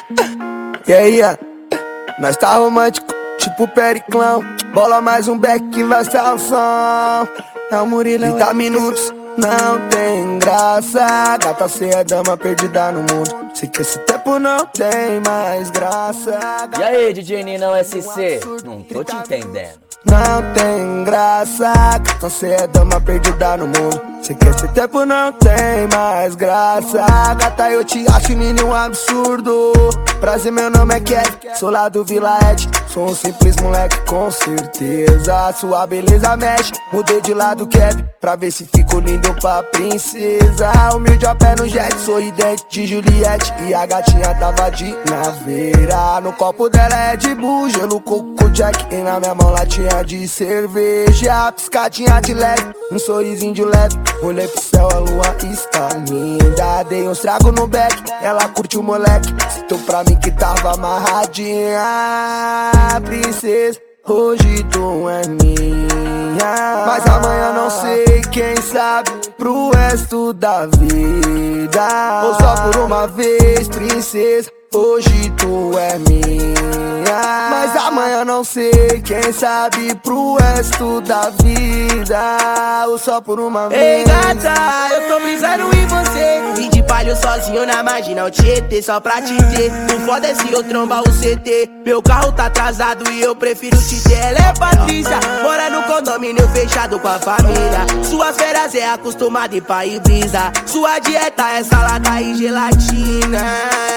E aí, nós tá romântico, tipo Periclão. Bola mais um back que vai ser o som. É o Murilo, 30 minutos, não tem graça. Gata, cê é dama perdida no mundo. Sei que esse tempo não tem mais graça. E aí, DJ Ninão SC? Não tô te entendendo. Não tem graça, gata, cê é dama perdida no mundo. Sei que esse tempo não tem mais graça. Gata, eu te acho menino um absurdo. Prazer, meu nome é Kevin, sou lá do Vila Ed. Sou um simples moleque, com certeza. Sua beleza mexe, mudei de lado, Kevin, pra ver se fico lindo pra princesa. Humilde a pé no jet, sorridente de Juliette. E a gatinha tava de naveira. No copo dela é de Bull, gelo, coco, Jack. E na minha mão latinha de cerveja. Piscadinha de leve, um sorrisinho de leve. Olhei pro céu, a lua está linda. Dei um estrago no back, ela curte o moleque. Citou pra mim que tava amarradinha. Princesa, hoje tu é minha, mas amanhã não sei, quem sabe pro resto da vida. Ou só por uma vez, princesa, hoje tu é minha, mas amanhã não sei, quem sabe pro resto da vida. Ou só por uma vez. Ei gata, eu tô brisando em você. Vim de palho sozinho na marginal Tietê, só pra te ter. O foda é se eu trombar o CT. Meu carro tá atrasado e eu prefiro te ter. Ela é Patrícia, mora no condomínio fechado com a família. Suas férias é acostumada e pra ir brisa. Sua dieta é salada e gelatina.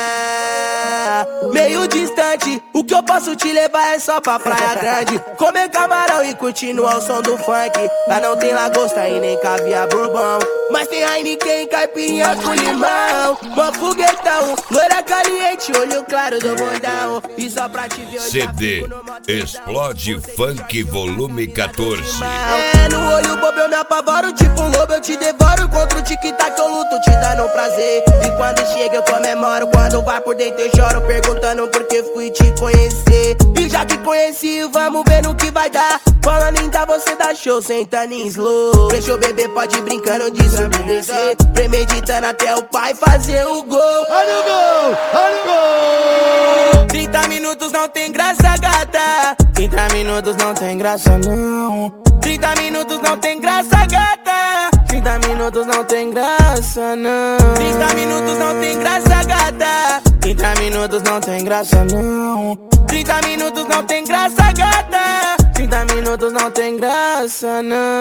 Meio distante, o que eu posso te levar é só pra Praia Grande. Comer camarão e continuar o som do funk. Lá não tem lagosta e nem caviar bourbon, mas tem Heineken, caipirinha com limão. Mó foguetão, loira caliente, olho claro do bondão. E só pra te ver CD Explode Funk Volume 14. É, no olho bobo eu me apavoro, tipo um lobo eu te devoro. Contra o tic-tac eu luto, te dando prazer. E quando chega eu comemoro, quando vai por dentro eu choro, perguntando por que fui te conhecer. E já que conheci, vamos ver no que vai dar. Falando em dar, você dá show, sentando em slow. Deixa o bebê, pode ir brincando de subir e descer, premeditando até o pai fazer o gol. Olha o gol, olha o gol. 30 minutos não tem graça, gata. 30 minutos não tem graça, não. 30 minutos não tem graça, gata. 30 minutos não tem graça, não. 30 minutos não tem graça, gata. 30 minutos não tem graça, não. 30 minutos não tem graça, gata. 30 minutos não tem graça, não.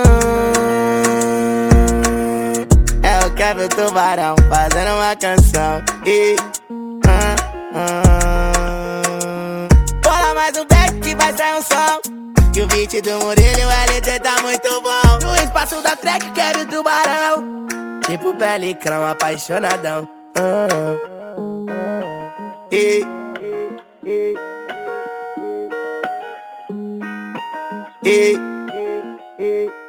É o Kevin Tubarão fazendo uma canção. Bola mais um back que vai sair um som. Que o beat do Murilo e o LT tá muito bom. No espaço da track, Kevin Tubarão, tipo Pelicrão apaixonadão. E